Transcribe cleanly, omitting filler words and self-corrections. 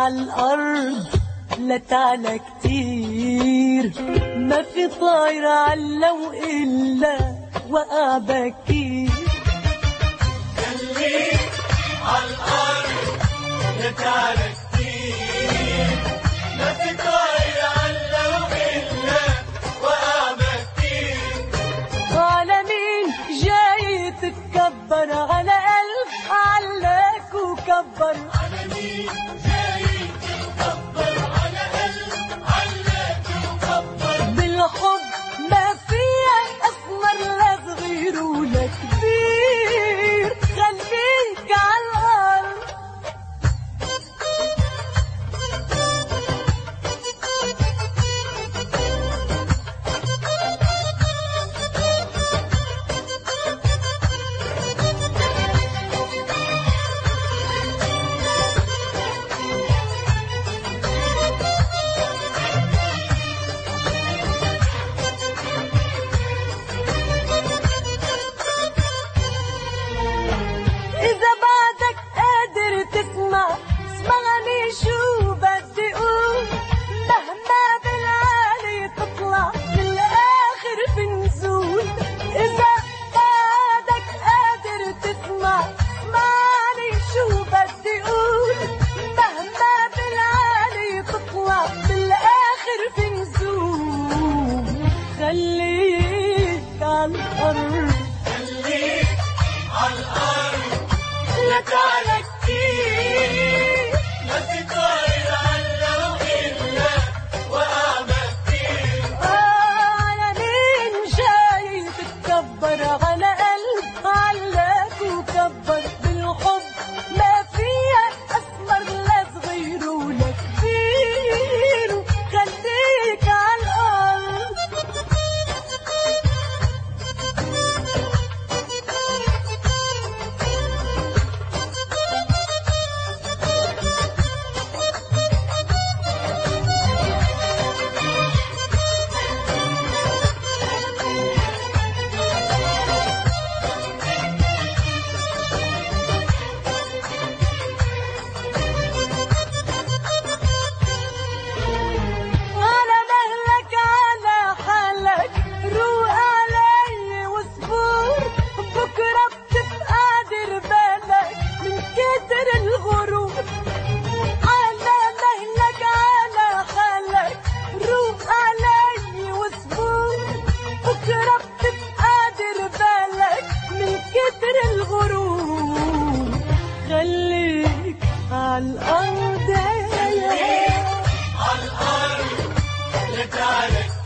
عالأرض لا تعلى كتير، ما في طاير علو إلا وقع بكير. خليك عالأرض لا تعلى كتير، ما في طاير علو إلا وقع بكير. على مين جاي تتكبر؟ على قلب علاك وكبر. على مين جاي تتكبر؟ على قلب علاك وكبر. بالحب ما فيها أسمر لا صغير ولا كبير، خليك عالأرض. إذا بعدك قادر تسمع اسمعني شو بدي أقول، مهما بالعالي تطلع بالآخر بنزول. إذا بعدك قادر تسمع اسمعني شو بدي أقول، مهما بالعالي تطلع بالآخر بنزول. خليك عالأرض، خليك عالأرض لا تعلى كتير، ما في طاير علو إلا وقع بكير. على مين جاي تتكبر؟ على قلب علاك وكبر. بالحب ما فيها أسمر لا صغير ولا كبير، خليك عالأرض. على مهلك على حالك روق علي واصبر، بكرة بتتقادر بالك من كتر الغرور. على مهلك على حالك روق علي واصبر، بكرة بتتقادر بالك من كتر الغرور. خليك عالأرض عالأرض لا تعلى